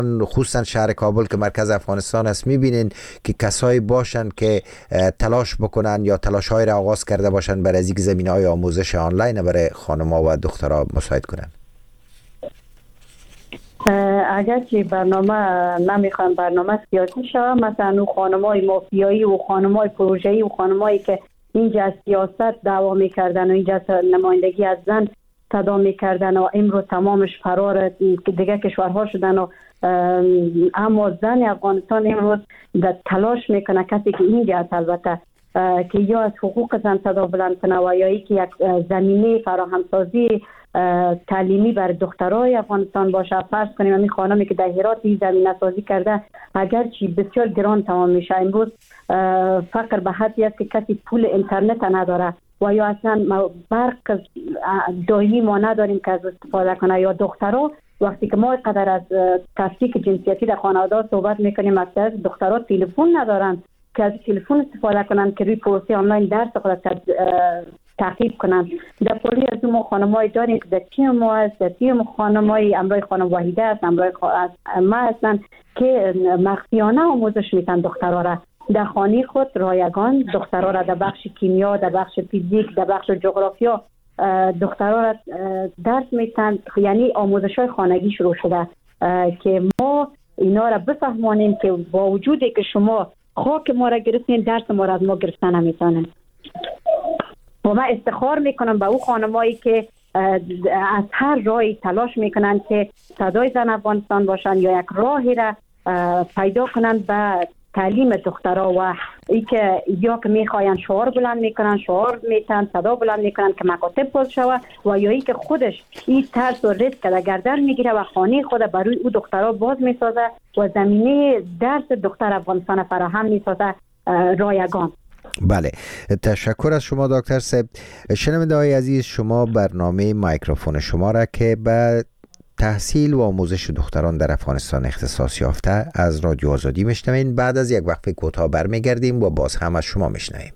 خصوصا شهر کابل که مرکز افغانستان است میبینین که کسایی باشن که تلاش بکنن یا تلاش‌های را آغاز کرده باشن برای از اینکه زمینه‌های آموزش آنلاین برای خانم‌ها و دخترها مساعد کنن؟ اگر که برنامه نمیخوان برنامه سیاسی شود، مثلا اون خانم‌های مافیایی و خانم‌های پروژه‌ای و خانم‌هایی که اینجا از سیاست دعوا میکردن و اینجا نمایندگی از زن صدا میکردن و امروز تمامش فرار دیگه کشورها شدن و اما زن افغانستان امروز تلاش میکنه کسی که اینجا است البته که یا از حقوق زن صدا بلند کنه و یا که یک زمینه فراهمسازی تعلیمی بر دخترای افغانستان باشه. فرض کنیم همین خانمی که در هرات این زمینه سازی کرده اگرچه بسیار گران تمام میشه، امروز فقر به حدی است که کسی پول اینترنت نداره و یا اصلا برق دائمی ما نداریم که از استفاده کنه. یا دخترها وقتی که ما قدر از تفکیک جنسیتی در خانواده صحبت میکنیم، اکثر دخترها تلفن ندارن که از تلفن استفاده کنن که روی پروسه آنلاین درس خود تعقیب کنن. در پولی از ما خانم‌های داریم که در تیم ما است، در تیم خانم‌های امرای خانم وحیده است، امرای ما هستن که مخفیانه آموزش میتن دخترها را در خانه خود رایگان، دخترها را در بخش کیمیا، در بخش فیزیک، در بخش جغرافیا دخترها را درس میتن. یعنی آموزش‌های خانگی شروع شده که ما اینا را بفهمانیم که با وجودی که شما خاک ما را گرفتین، درس ما را از ما گرفتن نمیتونن. و من افتخار میکنم به او خانمایی که از هر راهی تلاش میکنن که صدای زن افغانستان باشن یا یک راهی را پیدا کنن به تعلیم دخترها و ای که یا که میخواین شعار بلند میکنن، شعار میتن، صدا بلند میکنن که مکاتب باز شوه و یا ای که خودش این ترس و ریسک در گردن میگیره و خانه خود برای او دخترها باز میسازه و زمینه درس دختر افغانستان فراهم میسازه رایگان. بله، تشکر از شما دکتر صاحب. شنونده های عزیز، شما برنامه میکروفون شما را که به تحصیل و آموزش دختران در افغانستان اختصاص یافته از رادیو آزادی میشنوین. بعد از یک وقفه کوتاه برمیگردیم و باز هم از شما میشنویم.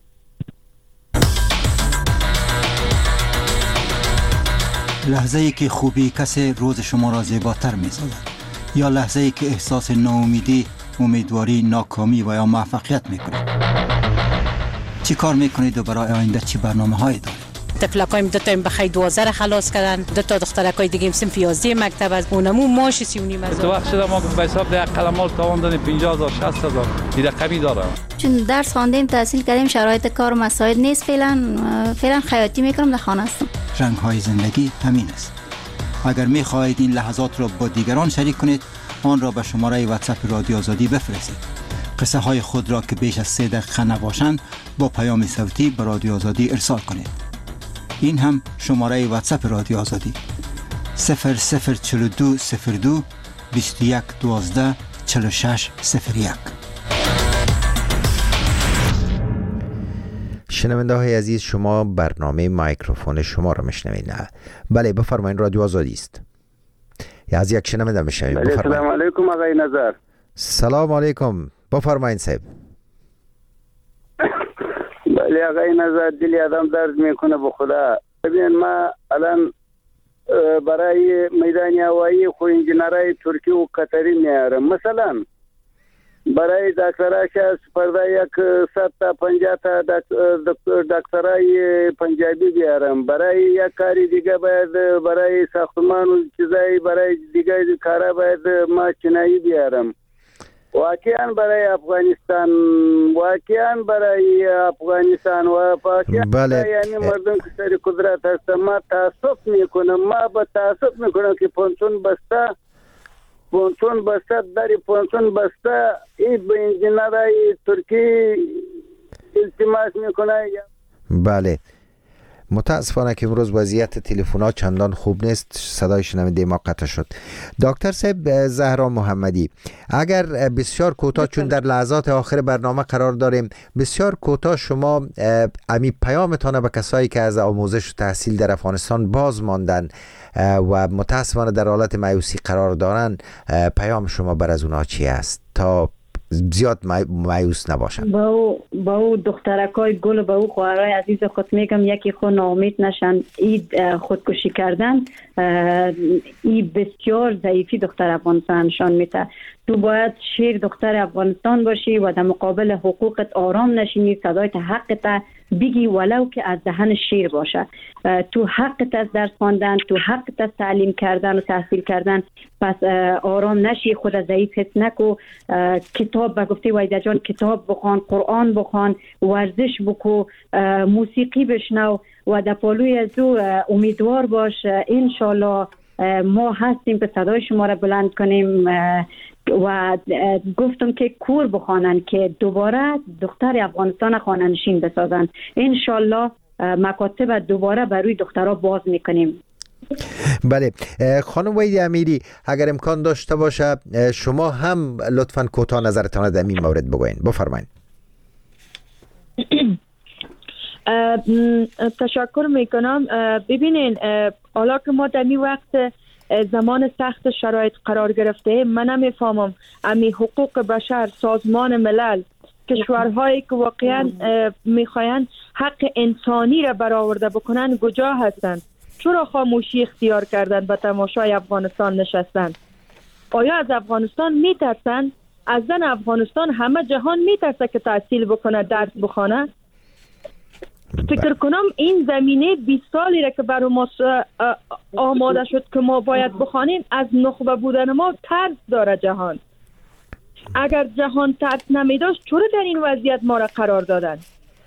لحظه ای که خوبی کسی روز شما را زیباتر می‌سازد یا لحظه ای که احساس ناامیدی، امیدواری، ناکامی و یا موفقیت میکنید؟ چی کار میکنید و برای آینده چی برنامه‌هایی دارید؟ تفلکایم دو تا بخیر 12 خلاص کردن، دو تا دخترکای دیگه صنف 11 مکتب از اونمو ماش 39,000. تو وقت شده ما به حساب ده قلمال تاوان دادیم 50,000 60,000 این رقمی داره. چون درس خواندیم، تحصیل کردیم، شرایط کار مساعد نیست. فعلا خیاطی میکنم، در خانه هستم. رنگ های زندگی همین است. اگر میخواهید این لحظات را با دیگران شریک کنید، آن را به شماره واتساپ رادیو آزادی بفرستید. قصه های خود را که بیش از 3 دقیقه نباشند با پیام صوتی به رادیو آزادی ارسال کنید. این هم شماره واتساپ رادیو آزادی 004202 21 12 46 01. شنونده های عزیز، شما برنامه میکروفون شما را میشنوید. بله، بفرمایید، رادیو آزادی است. یا از یک شنونده میشنوید. بله، سلام علیکم آقای نظر. سلام علیکم، بفرمایید صاحب. بله آقای نظر، دل آدم درد میکنه به خدا. ببین ما الان برای میدان هوایی خو انجینرای ترکی و قطری میارم. مثلا برای دکتراش از پرده یک 100 تا 50 تا دکترای پنجابی بیارم. برای یک کاری دیگه باید برای ساختمان و چیزایی برای دیگه کارا باید ما چینایی بیارم. واقعا برای افغانستان و پاکستان بله. یعنی مردم که سر قدرت هست، ما تعصب میکنم که پونتون بسته داری پونتون بسته این به انجینرای ترکی التماس میکنه. بله، متاسفانه که امروز وضعیت تلفن‌ها چندان خوب نیست، صدای شنونده ما قطع شد. دکتر صاحب زهرا محمدی، اگر بسیار کوتاه، چون در لحظات آخر برنامه قرار داریم، بسیار کوتاه شما امی پیامتان به کسایی که از آموزش و تحصیل در افغانستان باز ماندن و متاسفانه در حالت مایوسی قرار دارن، پیام شما بر از اونها چی است تا زیاد مایوس نباشن. با او دخترکای گل، با او خواهرای عزیز خود میگم یکی خود ناامید نشن. این خودکشی کردن این بسیار ضعیفی دختر افغانستان نشان میده. تو باید شیر دختر افغانستان باشی و در مقابل حقوقت آرام نشینی، صدایت حقت بگی ولو که از دهن شیر باشه. تو حقت از درس خواندن، تو حقت از تعلیم کردن و تحصیل کردن، پس آرام نشی، خود ضعیف حس نکو. کتاب به گفته ویدا جان کتاب بخوان، قرآن بخوان، ورزش بکو، موسیقی بشنو و در پالوی از او امیدوار باش. انشالله ما هستیم که صدای شما را بلند کنیم و گفتم که کور بخوانن که دوباره دختر افغانستان خانه‌نشین بسازن. انشالله مکاتب دوباره برای دخترها باز میکنیم. بله خانم وحیده امیری، اگر امکان داشته باشه شما هم لطفاً کوتاه نظرتان در این مورد بگوین. بفرمایید. تشکر میکنم. ببینین حالا که ما در این وقت زمان سخت شرایط قرار گرفته، من نمیفهمم امی حقوق بشر، سازمان ملل، کشورهایی که واقعا میخواین حق انسانی را برآورده بکنن کجا هستند؟ چرا خاموشی اختیار کردن به تماشای افغانستان نشستن؟ آیا از افغانستان میترسن؟ از زن افغانستان همه جهان میترسه که تحصیل بکنه، درس بخونه؟ فکر کنم این زمینه 20 سالی را که برای ما آماده شد که ما باید بخوانیم، از نخبه بودن ما ترس داره جهان. اگر جهان ترس نمیداشت چرا در این وضعیت ما را قرار دادن؟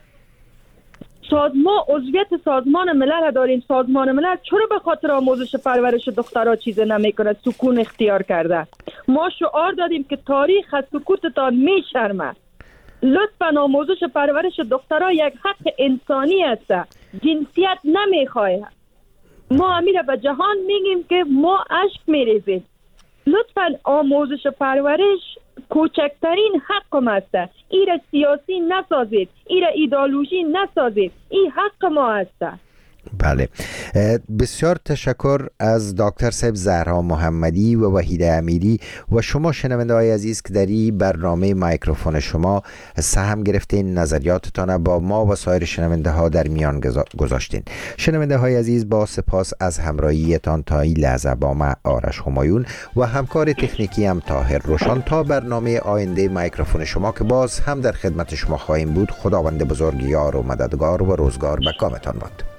ما عضویت سازمان ملل داریم. سازمان ملل چرا به خاطر آموزش پرورش دخترها چیز نمیکنه، سکون اختیار کرده؟ ما شعار دادیم که تاریخ از سکوتتان میشرمه. لطفاً آموزش پرورش دخترها یک حق انسانی است، جنسیت نمیخواه. ما امیر به جهان میگیم که ما اشک میریزیم. لطفاً آموزش پرورش کوچکترین حق است. ایره سیاسی نسازید، ایره ایدئولوژی نسازید، این حق ما است. بله بسیار تشکر از دکتر صاحب زهرا محمدی و وحیده امیری و شما شنونده های عزیز که در این برنامه مایکروفون شما سهم گرفتین، نظریاتتان با ما و سایر شنونده ها در میان گذاشتین. شنونده های عزیز با سپاس از همراهیتان تا این لحظه با من آرش همایون و همکار تکنیکی هم طاهر روشن. تا برنامه آینده مایکروفون شما که باز هم در خدمت شما خواهیم بود، خداوند بزرگ یار و مددگار و روزگار به کامتان باد.